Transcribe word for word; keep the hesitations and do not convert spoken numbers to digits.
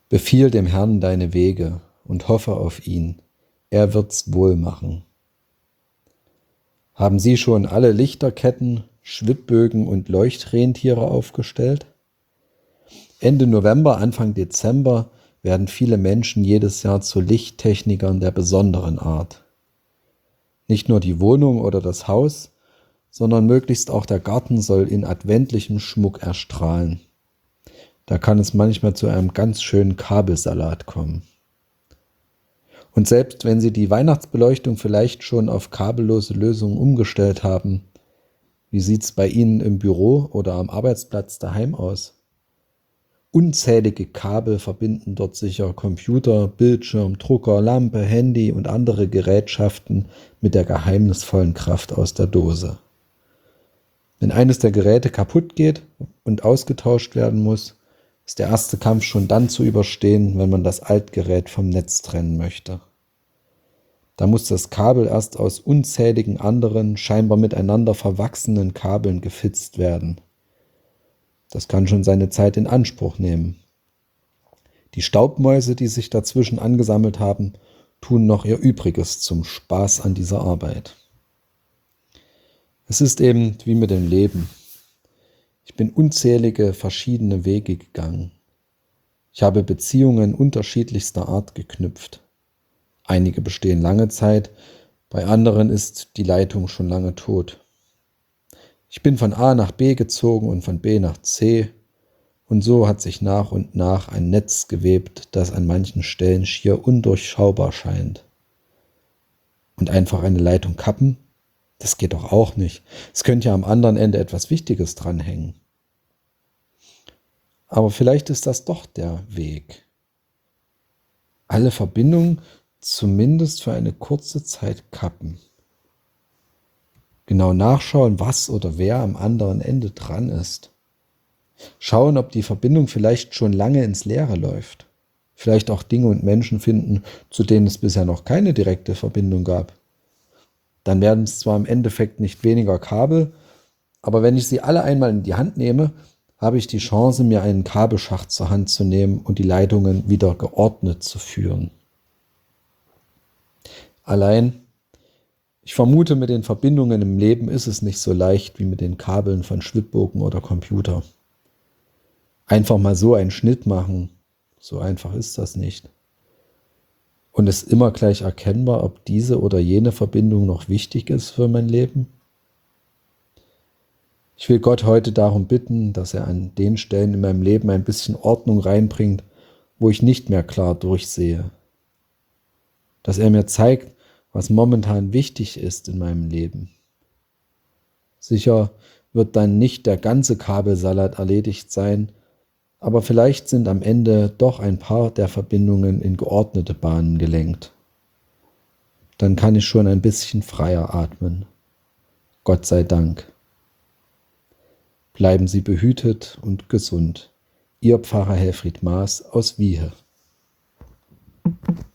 Befiehl dem Herrn deine Wege und hoffe auf ihn, er wird's wohl machen. Haben Sie schon alle Lichterketten, Schwibbögen und Leuchtrentiere aufgestellt? Ende November, Anfang Dezember werden viele Menschen jedes Jahr zu Lichttechnikern der besonderen Art. Nicht nur die Wohnung oder das Haus, sondern möglichst auch der Garten soll in adventlichem Schmuck erstrahlen. Da kann es manchmal zu einem ganz schönen Kabelsalat kommen. Und selbst wenn Sie die Weihnachtsbeleuchtung vielleicht schon auf kabellose Lösungen umgestellt haben, wie sieht's bei Ihnen im Büro oder am Arbeitsplatz daheim aus? Unzählige Kabel verbinden dort sicher Computer, Bildschirm, Drucker, Lampe, Handy und andere Gerätschaften mit der geheimnisvollen Kraft aus der Dose. Wenn eines der Geräte kaputt geht und ausgetauscht werden muss, ist der erste Kampf schon dann zu überstehen, wenn man das Altgerät vom Netz trennen möchte. Da muss das Kabel erst aus unzähligen anderen, scheinbar miteinander verwachsenen Kabeln gefitzt werden. Das kann schon seine Zeit in Anspruch nehmen. Die Staubmäuse, die sich dazwischen angesammelt haben, tun noch ihr Übriges zum Spaß an dieser Arbeit. Es ist eben wie mit dem Leben. Ich bin unzählige verschiedene Wege gegangen. Ich habe Beziehungen unterschiedlichster Art geknüpft. Einige bestehen lange Zeit, bei anderen ist die Leitung schon lange tot. Ich bin von A nach B gezogen und von B nach C, und so hat sich nach und nach ein Netz gewebt, das an manchen Stellen schier undurchschaubar scheint. Und einfach eine Leitung kappen? Das geht doch auch nicht. Es könnte ja am anderen Ende etwas Wichtiges dranhängen. Aber vielleicht ist das doch der Weg. Alle Verbindungen zumindest für eine kurze Zeit kappen. Genau nachschauen, was oder wer am anderen Ende dran ist. Schauen, ob die Verbindung vielleicht schon lange ins Leere läuft. Vielleicht auch Dinge und Menschen finden, zu denen es bisher noch keine direkte Verbindung gab. Dann werden es zwar im Endeffekt nicht weniger Kabel, aber wenn ich sie alle einmal in die Hand nehme, habe ich die Chance, mir einen Kabelschacht zur Hand zu nehmen und die Leitungen wieder geordnet zu führen. Allein, ich vermute, mit den Verbindungen im Leben ist es nicht so leicht wie mit den Kabeln von Schwibbogen oder Computer. Einfach mal so einen Schnitt machen, so einfach ist das nicht. Und es ist immer gleich erkennbar, ob diese oder jene Verbindung noch wichtig ist für mein Leben. Ich will Gott heute darum bitten, dass er an den Stellen in meinem Leben ein bisschen Ordnung reinbringt, wo ich nicht mehr klar durchsehe. Dass er mir zeigt, was momentan wichtig ist in meinem Leben. Sicher wird dann nicht der ganze Kabelsalat erledigt sein, aber vielleicht sind am Ende doch ein paar der Verbindungen in geordnete Bahnen gelenkt. Dann kann ich schon ein bisschen freier atmen. Gott sei Dank. Bleiben Sie behütet und gesund. Ihr Pfarrer Helfried Maas aus Wiehe.